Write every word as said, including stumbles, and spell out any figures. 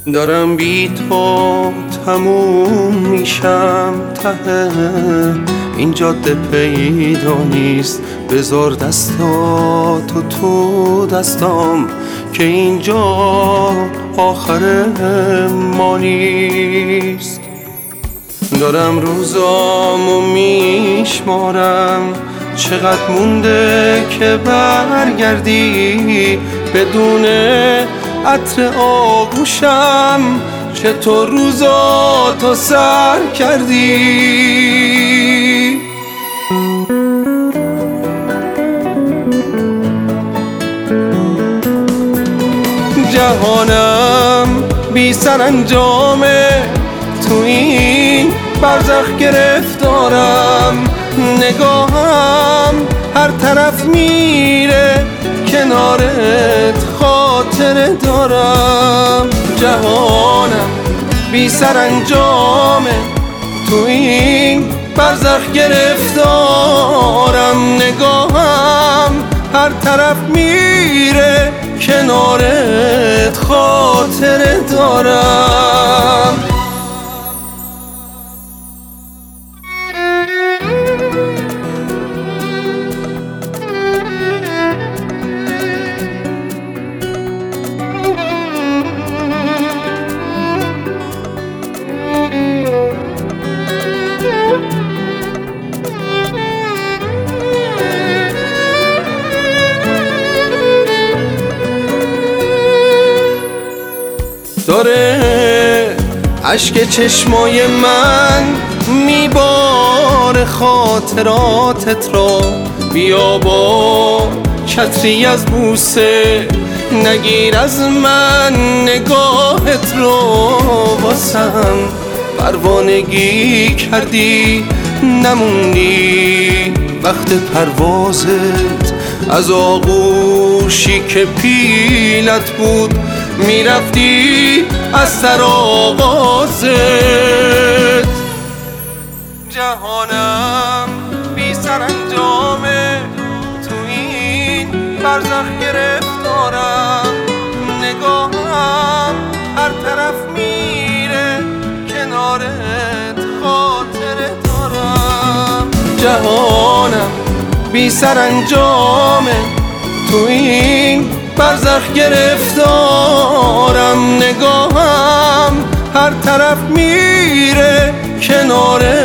دارم بی تو تموم میشم، ته این جاده پیدا نیست. بذار دستاتو تو دستام که اینجا آخر ما نیست. دارم روزامو میشمارم، چقدر مونده که برگردی. بدون عطر آغوشم چطور روزاتو سر کردی. جهانم بی سرانجامه، تو این برزخ گرفتارم. نگاهم هر طرف میره، کنارت خاطره دارم. جهانم بی سرانجامه، تو این برزخ گرفتارم. نگاهم هر طرف میره، کنارت خاطره دارم. داره اشک چشمای من میباره خاطراتت رو. بیا با چتری از بوسه نگیر از من نگاهت رو. واسم پروانگی کردی، نموندی وقت پروازت. از آغوشی که پیلت بود میرفتی از سر آغازت. جهانم بی سرانجامه، تو این برزخ گرفتارم. نگاهم هر طرف میره، کنارت خاطره دارم. جهانم بی سرانجامه، تو این برزخ گرفتارم. نگاهم هر طرف میره، کنارت